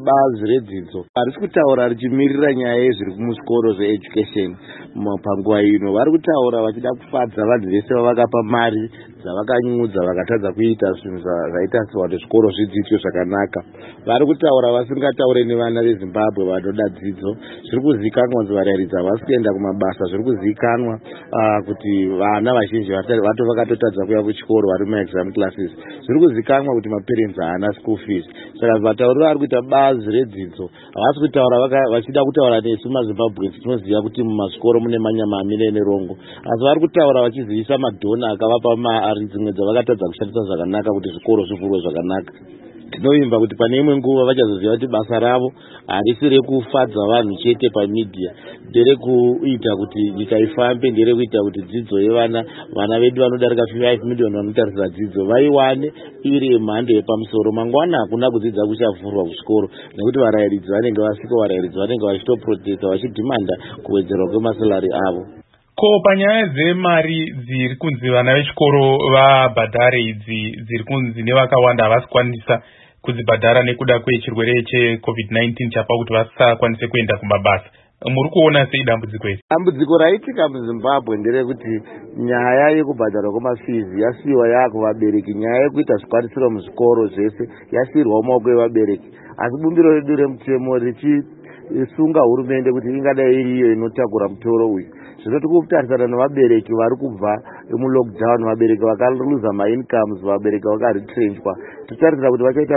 bazi redzidzo vari kutaura richimirira nyaya yezviri kumusikoro zveeducation panguva ino. Vari kutaura vachida kufadza vanhu vese vavakapa mari dzavakanyudza vakatadza kuita zvinhu zvaita kuti zvikoro zvidzidzwe zvakanaka. Vari kutaura vasingataure nevana veZimbabwe vanoda dzidzo. Zviri kuzivikanwa kuti varairidzi havasi kuenda kumabasa. Zviri kuzivikanwa kuti vana vazhinji vato vakatotadza kuuya kuchikoro vari mumaexam classes. Zviri kuzivikanwa kuti maparents haana school fees. Saka vatauri vari kuita bazi redzidzo havasi kutaura vachida kutaura nesu maZimbabweans tinoziva kuti mumazvikoro mune manyama amire nerongo, asi vari kutaura vachizivisa madhona akavapa mari dzimwe dzavakatadza kushandisa zvakanaka kuti zvikoro zvivhurwe zvakanaka. Tinovimba kuti pane imwe nguva vachazoziva kuti basa ravo harisi rekufadza vanhu chete pamidhia, nderekuita kuti nyika ifambe, nderekuita kuti dzidzo yevana vedu vanodarika 5 million vanotarisira dzidzo vaiwane iri yemhando yepamusoro. Mangwana hakuna kudzidza kuchavhurwa kuchikoro nekuti varairidzi vanenge vasika, varairidzi vanenge vachitoprotesta vachidhimanda kuwedzerwa kwemasalari avo. Ko panyaya dzemari dziri kunzi vana vechikoro vabhadhare idzi dziri kunzi nevakawanda havasi kwanisa kudzibhadhara nekuda kwechirwere cheCovid-19 chapa kuti vasakwanise kuenda kumabasa, muri kuona sei dambudziko iri? Dambudziko raitika muZimbabwe nderekuti nyaya yekubhadharwa kwemafizi yasiyiwa yakuvabereki. Nyaya yekuita zvikwanisiro muzvikoro zvese yasiyirwa mumaoko evabereki, asi bumbiro redu remutemo richisunga hurumende kuti ingadai iriyo inotakura mutoro uyu. Zvino tikutarisana nevabereki vari kubva mulockdown, vabereki vakaluza maincomes, vabereki vakaretrenchwa. Titarisira kuti vachaita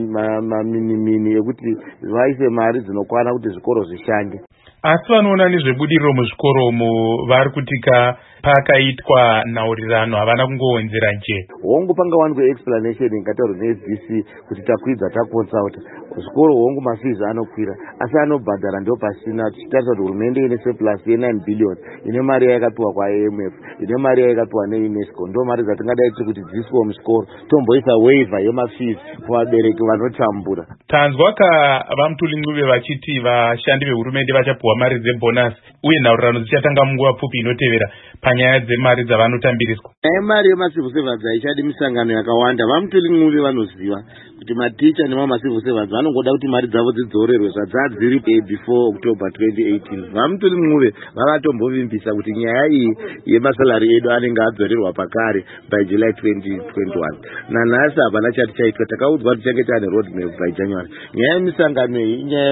maminimini ekuti vaise mari dzinokwana kuti zvikoro zvishande. Asi vanoona nezvebudiriro muzvikoro vari kutika pakaitwa nhaurirano havana kungowenzera nje. Hongu pangawanikwe explanation ingataurwa neVC kuti takwidza takonsulta zvikoro, hongu mafizi anokwira asi anobhadhara ndo pasina. Tichitarisa kuti hurumende ine surplus ye9 billion ine mari yakapiwa kwaIMF, ine mari yakapiwa neUNESCO, ndo mari dzatingadai tiri kuti dziiswe muchikoro tomboisa waiver yemafizi kuvabereki vanotambura. Tanzwa vaMutuli Ncube vachiti vashandi vehurumende vachapiwa mari dzebhonasi uye nhaurirano dzichatanga munguva pfupi inotevera panyaya dzemari dzavanotambiriswa. Mari yemacivil servants haichadi misangano yakawanda. vaMutuli Ncube vanoziva kuti maticha nemacivil servants vanongoda kuti mari dzavo dzidzorerwe zvadzadziri before October 2018. vaMutuli Ncube vakatombovimbisa kuti nyaya iyi yemasalari edu anenge adzorerwa pakare by July 2021. Nanhasi hapana chati chaitwa. Takaudzwa tichange tane roadmap by January. Nyaya yemisangano iyi inyaya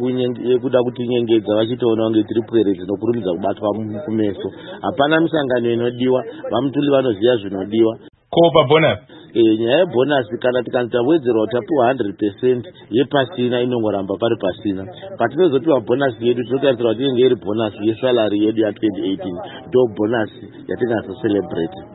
yekuda kutinyengedza vachitoona kunge tiri pwere dzinokurumidza kubatwa kumeso. Hapana misangano inodiwa, vaMutuli vanoziva zvinodiwa. Ko pabhonasi nyaya yebhonasi kana tikanotawedzerwa tapiwa 100% yepasina inongoramba pari pasina. Patinozopiwa bhonasi yedu tinotarisira kuti inenge iri bhonasi yesalari yedu ya2018, ndo bhonasi yatingazo celebrate.